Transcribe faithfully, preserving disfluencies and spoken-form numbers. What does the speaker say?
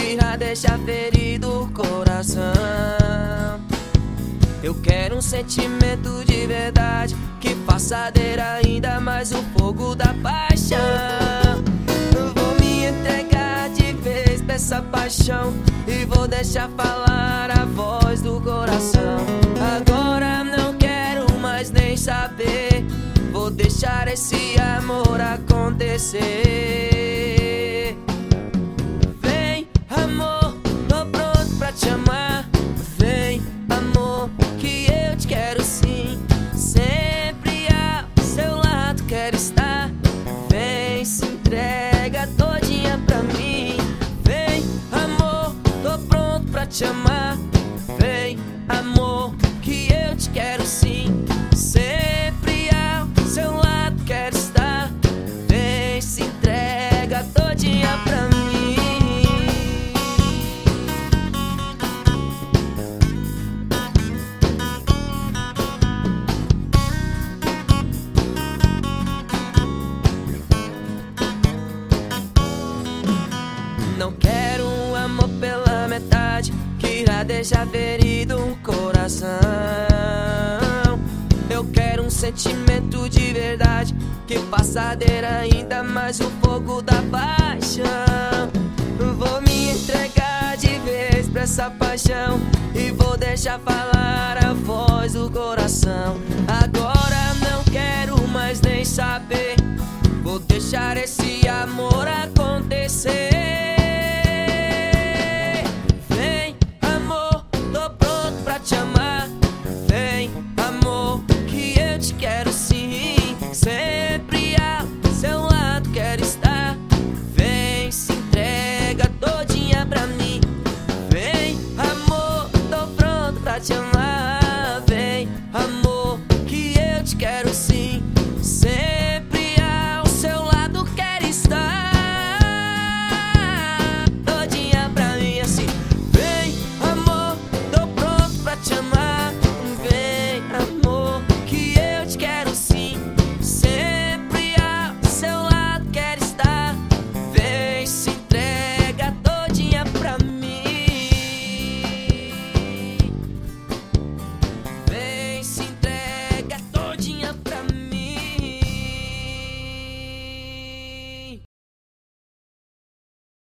que irá deixar ferido o coração. Eu quero um sentimento de verdade que faça arder ainda mais o fogo da paixão. Eu vou me entregar de vez pra essa paixão e vou deixar falar a voz do coração. Agora não quero mais nem saber, vou deixar esse amor acontecer. Vem, amor, tô pronto pra te amar. Vem, amor, que eu te quero sim. Sempre ao seu lado quero estar. Vem, se entrega todinha pra mim. Vem, amor, tô pronto pra te amar. Vem, amor, que eu te quero sim. Sempre ao seu lado quero estar. Vem, se entrega todinha pra mim. Não quero um amor pela metade que irá deixar ferido um coração. Eu quero um sentimento de verdade que faça arder ainda mais o fogo da paixão. Vou me entregar de vez pra essa paixão e vou deixar falar a voz do coração. Agora não quero mais nem saber, vou deixar esse amor